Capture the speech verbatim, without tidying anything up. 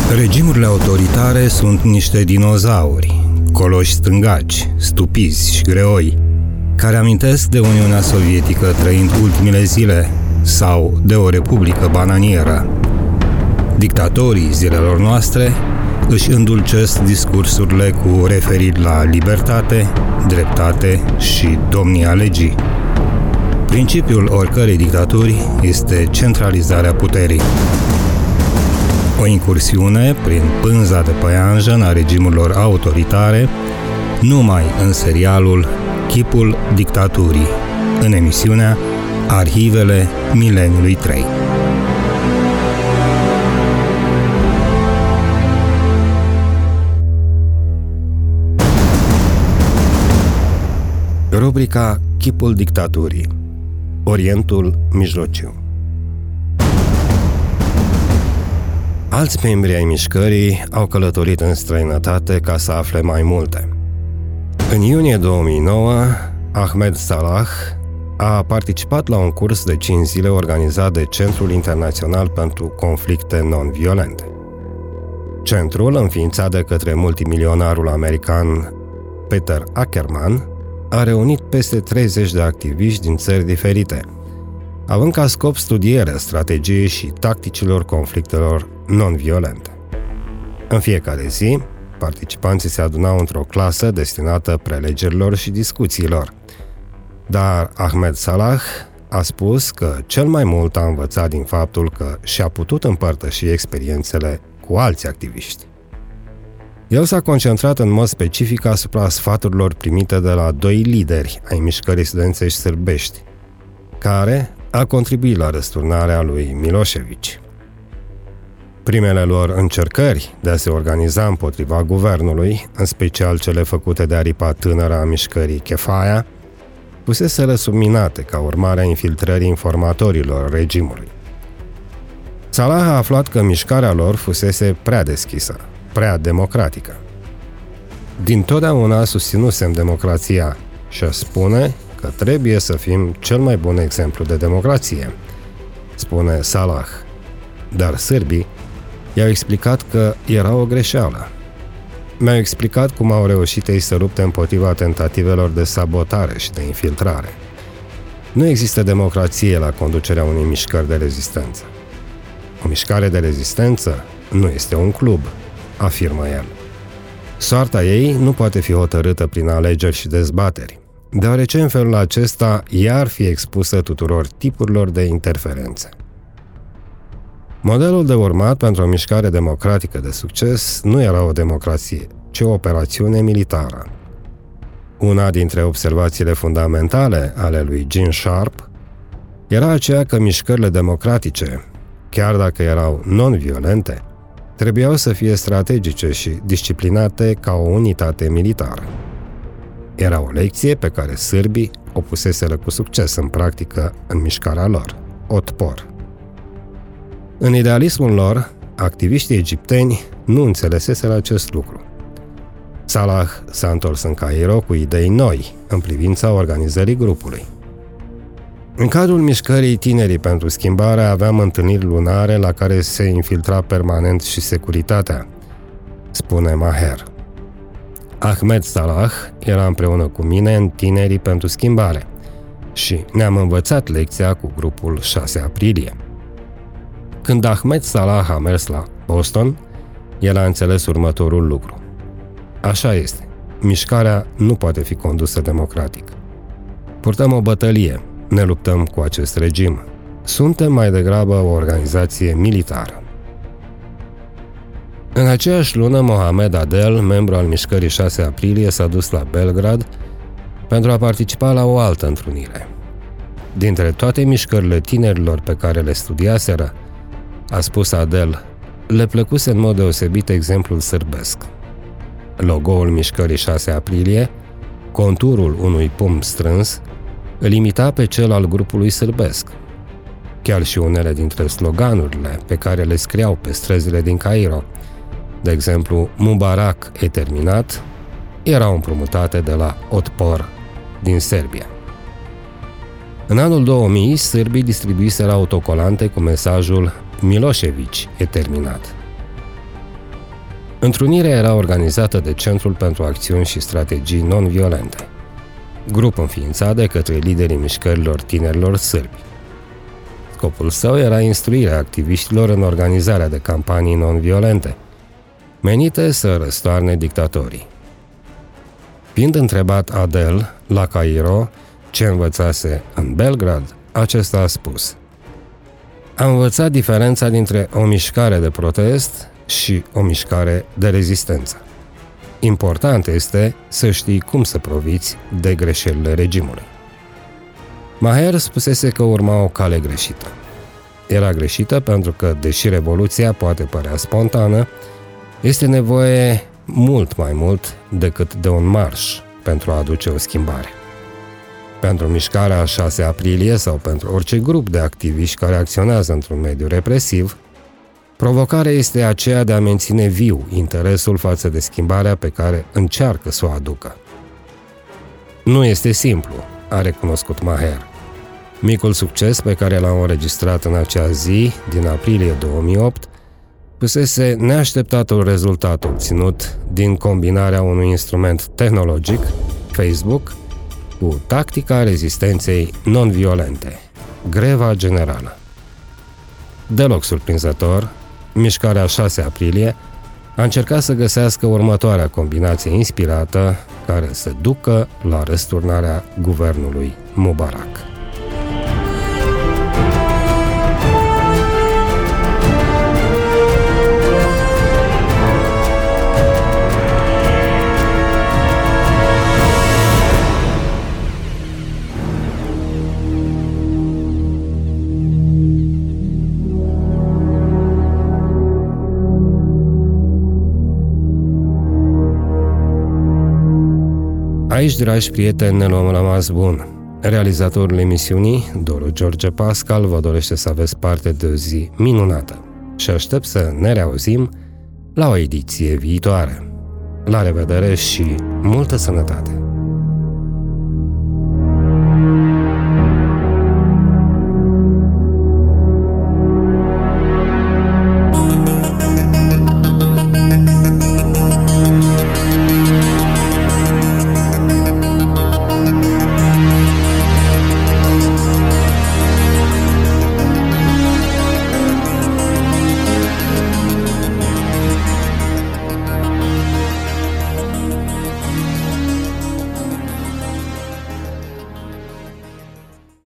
Regimurile autoritare sunt niște dinozauri, coloși stângaci, stupizi și greoi, care amintesc de Uniunea Sovietică trăind ultimele zile sau de o republică bananieră. Dictatorii zilelor noastre își îndulcesc discursurile cu referiri la libertate, dreptate și domnia legii. Principiul oricărei dictaturi este centralizarea puterii. O incursiune prin pânza de păianjen a regimurilor autoritare, numai în serialul Chipul dictaturii, în emisiunea Arhivele Mileniului trei. Rubrica Chipul dictaturii. Orientul Mijlociu. Alți membri ai mișcării au călătorit în străinătate ca să afle mai multe. În iunie două mii nouă, Ahmed Salah a participat la un curs de cinci zile organizat de Centrul Internațional pentru Conflicte Non-Violente. Centrul, înființat de către multimilionarul american Peter Ackerman, a reunit peste treizeci de activiști din țări diferite, având ca scop studierea strategiei și tacticilor conflictelor non-violente. În fiecare zi, participanții se adunau într-o clasă destinată prelegerilor și discuțiilor. Dar Ahmed Salah a spus că cel mai mult a învățat din faptul că și-a putut împărtăși experiențele cu alți activiști. El s-a concentrat în mod specific asupra sfaturilor primite de la doi lideri ai mișcării studențești sârbești, care a contribuit la răsturnarea lui Milošević. Primele lor încercări de a se organiza împotriva guvernului, în special cele făcute de aripa tânără a mișcării Chefaia, fuseseră subminate ca urmare a infiltrării informatorilor regimului. Salah a aflat că mișcarea lor fusese prea deschisă, prea democratică. Dintotdeauna susținusem democrația și a spune că trebuie să fim cel mai bun exemplu de democrație, spune Salah. Dar sârbii i-au explicat că era o greșeală. Mi-au explicat cum au reușit ei să lupte împotriva tentativelor de sabotare și de infiltrare. Nu există democrație la conducerea unei mișcări de rezistență. O mișcare de rezistență nu este un club, afirmă el. Soarta ei nu poate fi hotărâtă prin alegeri și dezbateri, deoarece în felul acesta ea ar fi expusă tuturor tipurilor de interferențe. Modelul de urmat pentru o mișcare democratică de succes nu era o democrație, ci o operațiune militară. Una dintre observațiile fundamentale ale lui Gene Sharp era aceea că mișcările democratice, chiar dacă erau non-violente, trebuiau să fie strategice și disciplinate ca o unitate militară. Era o lecție pe care sârbii o puseseră cu succes în practică în mișcarea lor, Otpor. În idealismul lor, activiștii egipteni nu înțeleseseră acest lucru. Salah s-a întors în Cairo cu idei noi în privința organizării grupului. În cadrul mișcării Tinerii pentru Schimbare aveam întâlniri lunare la care se infiltra permanent și securitatea, spune Maher. Ahmed Salah era împreună cu mine în Tinerii pentru Schimbare și ne-am învățat lecția cu grupul șase aprilie. Când Ahmed Salah a mers la Boston, el a înțeles următorul lucru. Așa este, mișcarea nu poate fi condusă democratic. Purtăm o bătălie, ne luptăm cu acest regim. Suntem mai degrabă o organizație militară. În aceeași lună, Mohamed Adel, membru al mișcării șase aprilie, s-a dus la Belgrad pentru a participa la o altă întrunire. Dintre toate mișcările tinerilor pe care le studiaseră, a spus Adel, le plăcuse în mod deosebit exemplul sârbesc. Logo-ul mișcării șase aprilie, conturul unui pumn strâns, îl imita pe cel al grupului sârbesc. Chiar și unele dintre sloganurile pe care le scriau pe străzile din Cairo, de exemplu, Mubarak e terminat, erau împrumutate de la Otpor din Serbia. În anul două mii, sârbii distribuiseră autocolante cu mesajul Milošević e terminat. Întrunirea era organizată de Centrul pentru Acțiuni și Strategii Non-Violente, grup înființat de către liderii mișcărilor tinerilor sârbi. Scopul său era instruirea activiștilor în organizarea de campanii non-violente, menite să răstoarne dictatorii. Fiind întrebat Adel, la Cairo, ce învățase în Belgrad, acesta a spus: "Am învățat diferența dintre o mișcare de protest și o mișcare de rezistență. Important este să știi cum să profiți de greșelile regimului." Maher spusese că urma o cale greșită. Era greșită pentru că, deși revoluția poate părea spontană, este nevoie mult mai mult decât de un marș pentru a aduce o schimbare. Pentru mișcarea a șase aprilie sau pentru orice grup de activiști care acționează într-un mediu represiv, provocarea este aceea de a menține viu interesul față de schimbarea pe care încearcă să o aducă. Nu este simplu, a recunoscut Maher. Micul succes pe care l-a înregistrat în acea zi, din aprilie două mii opt, fusese neașteptatul rezultat obținut din combinarea unui instrument tehnologic, Facebook, cu tactica rezistenței non-violente, greva generală. Deloc surprinzător, mișcarea a șase aprilie a încercat să găsească următoarea combinație inspirată care să ducă la răsturnarea guvernului Mubarak. Aici, dragi prieteni, ne luăm rămas bun. Realizatorul emisiunii, Doru George Pascal, vă dorește să aveți parte de o zi minunată și aștept să ne reauzim la o ediție viitoare. La revedere și multă sănătate!